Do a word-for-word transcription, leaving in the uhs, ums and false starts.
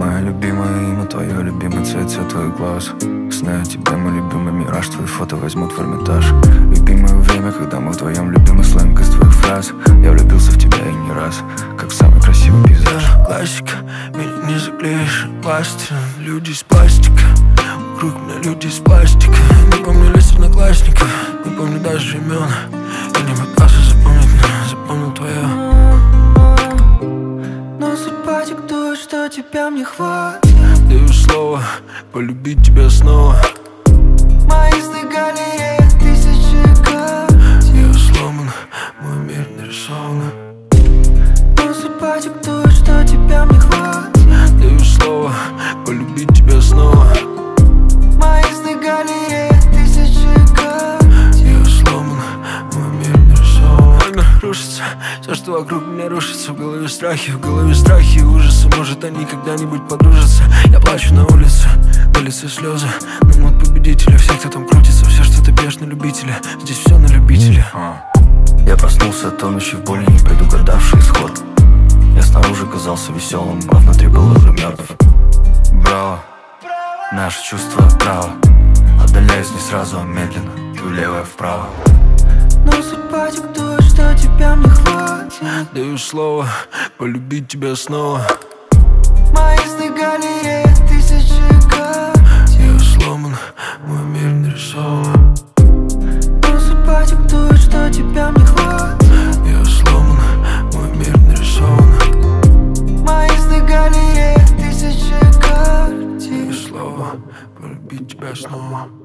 Моя любимая имя, твое любимый цвет, цвет твоих глаз. Сны о тебе, мой любимый мираж, твои фото возьмут в Эрмитаж. Любимое время, когда мы вдвоем, любимый сленг из твоих фраз. Я влюбился в тебя и не раз, как в самый красивый пейзаж. Классика, меня не заклеишь пластырем. Люди из пластика, вокруг меня люди из пластика. Не помню лиц одноклассников, не помню даже имен. Я не пытался запомнить, но запомнил твое. Но судьба диктует, что тебя мне хватит. Даю слово полюбить тебя снова. Мои сны галереи тысячи карт. Я сломан, мой мир нарисован. Но судьба диктует, что тебя мне хватит. Даю слово полюбить тебя снова. Мои сны галереи тысячи карт. Я сломан, мой мир нарисован. Мой мир рушится, все, что вокруг меня рушится. В голове страхи, в голове страхи и ужасы. Может, они когда-нибудь подружатся. Я плачу на улице, на лице слезы. Но мод победителя, все, кто там крутится. Все, что ты бьешь на любителя, здесь все на любителя. Я проснулся, тонущий в боли, не предугадавший исход. Я снаружи казался веселым, а внутри был уже мертв. Браво, наше чувство право. Отдаляюсь не сразу, а медленно, ты влево, я вправо. Но судьба диктует, что тебя мне хватит. Даю слово полюбить тебя снова. Мои сны галереи тысячи карт. Я сломан, мой мир нарисован. Но судьба диктует, что тебя мне хватит. Я сломан, мой мир нарисован. Мои сны галереи тысячи карт. Даю слово полюбить тебя снова.